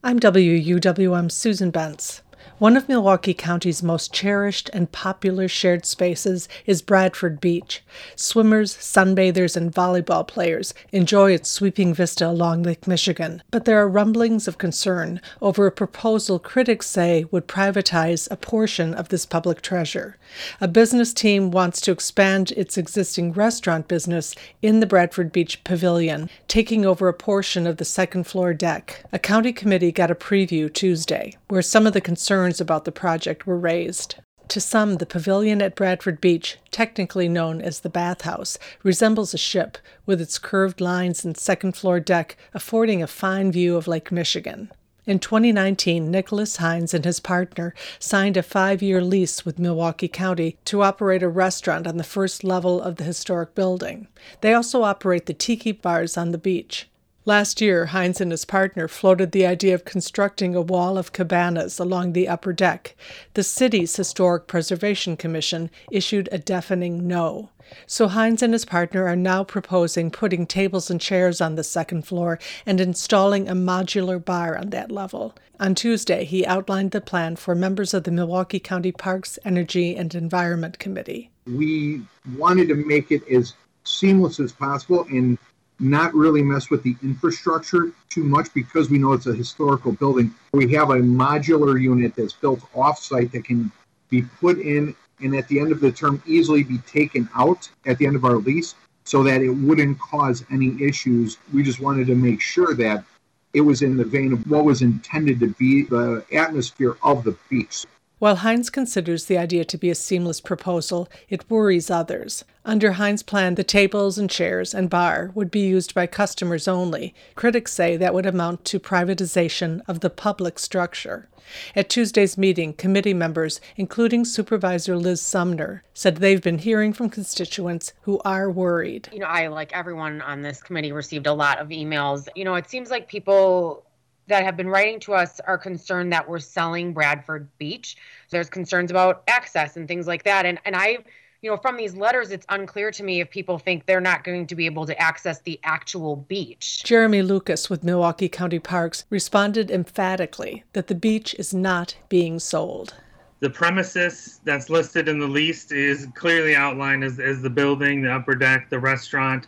I'm WUWM Susan Bentz. One of Milwaukee County's most cherished and popular shared spaces is Bradford Beach. Swimmers, sunbathers, and volleyball players enjoy its sweeping vista along Lake Michigan. But there are rumblings of concern over a proposal critics say would privatize a portion of this public treasure. A business team wants to expand its existing restaurant business in the Bradford Beach Pavilion, taking over a portion of the second-floor deck. A county committee got a preview Tuesday, where some of the concerns about the project were raised. To some, the pavilion at Bradford Beach, technically known as the bathhouse, resembles a ship, with its curved lines and second-floor deck affording a fine view of Lake Michigan. In 2019, Nicholas Hines and his partner signed a 5-year lease with Milwaukee County to operate a restaurant on the first level of the historic building. They also operate the tiki bars on the beach. Last year, Hines and his partner floated the idea of constructing a wall of cabanas along the upper deck. The city's Historic Preservation Commission issued a deafening no. So Hines and his partner are now proposing putting tables and chairs on the second floor and installing a modular bar on that level. On Tuesday, he outlined the plan for members of the Milwaukee County Parks, Energy, and Environment Committee. We wanted to make it as seamless as possible and not really mess with the infrastructure too much because we know it's a historical building. We have a modular unit that's built off-site that can be put in and at the end of the term easily be taken out at the end of our lease so that it wouldn't cause any issues. We just wanted to make sure that it was in the vein of what was intended to be the atmosphere of the beach. While Hines considers the idea to be a seamless proposal, it worries others. Under Hines' plan, the tables and chairs and bar would be used by customers only. Critics say that would amount to privatization of the public structure. At Tuesday's meeting, committee members, including Supervisor Liz Sumner, said they've been hearing from constituents who are worried. I, like everyone on this committee, received a lot of emails. It seems like people that have been writing to us are concerned that we're selling Bradford Beach. There's concerns about access and things like that. And I, from these letters, it's unclear to me if people think they're not going to be able to access the actual beach. Jeremy Lucas with Milwaukee County Parks responded emphatically that the beach is not being sold. The premises that's listed in the lease is clearly outlined as the building, the upper deck, the restaurant.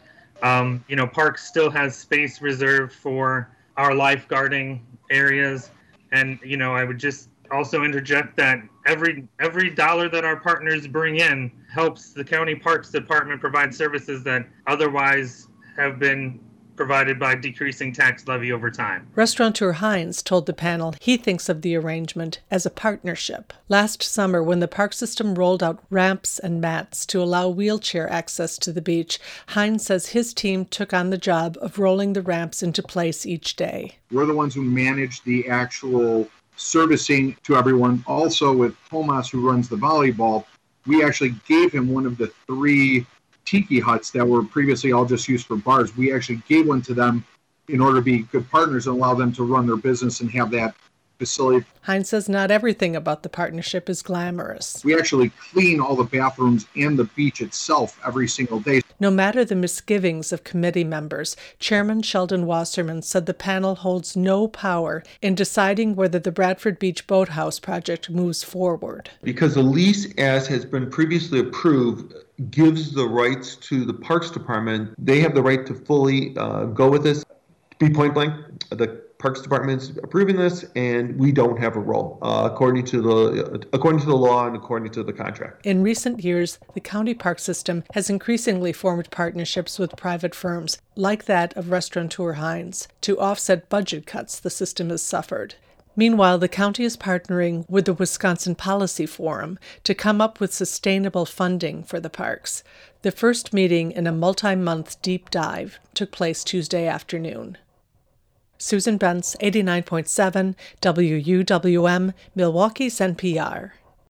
Parks still has space reserved for our lifeguarding areas. And, I would just also interject that every dollar that our partners bring in helps the County Parks Department provide services that otherwise have been provided by decreasing tax levy over time. Restaurateur Hines told the panel he thinks of the arrangement as a partnership. Last summer, when the park system rolled out ramps and mats to allow wheelchair access to the beach, Hines says his team took on the job of rolling the ramps into place each day. We're the ones who manage the actual servicing to everyone. Also with Tomas, who runs the volleyball, we actually gave him one of the 3 tiki huts that were previously all just used for bars. We actually gave one to them in order to be good partners and allow them to run their business and have that facility. Hines says not everything about the partnership is glamorous. We actually clean all the bathrooms and the beach itself every single day. No matter the misgivings of committee members, Chairman Sheldon Wasserman said the panel holds no power in deciding whether the Bradford Beach Boathouse project moves forward. Because the lease, as has been previously approved, gives the rights to the Parks Department. They have the right to fully go with this. To be point blank, the Parks Department's approving this, and we don't have a role, according to the law and according to the contract. In recent years, the county park system has increasingly formed partnerships with private firms, like that of restaurateur Hines, to offset budget cuts the system has suffered. Meanwhile, the county is partnering with the Wisconsin Policy Forum to come up with sustainable funding for the parks. The first meeting in a multi-month deep dive took place Tuesday afternoon. Susan Bentz, 89.7 WUWM, Milwaukee's NPR.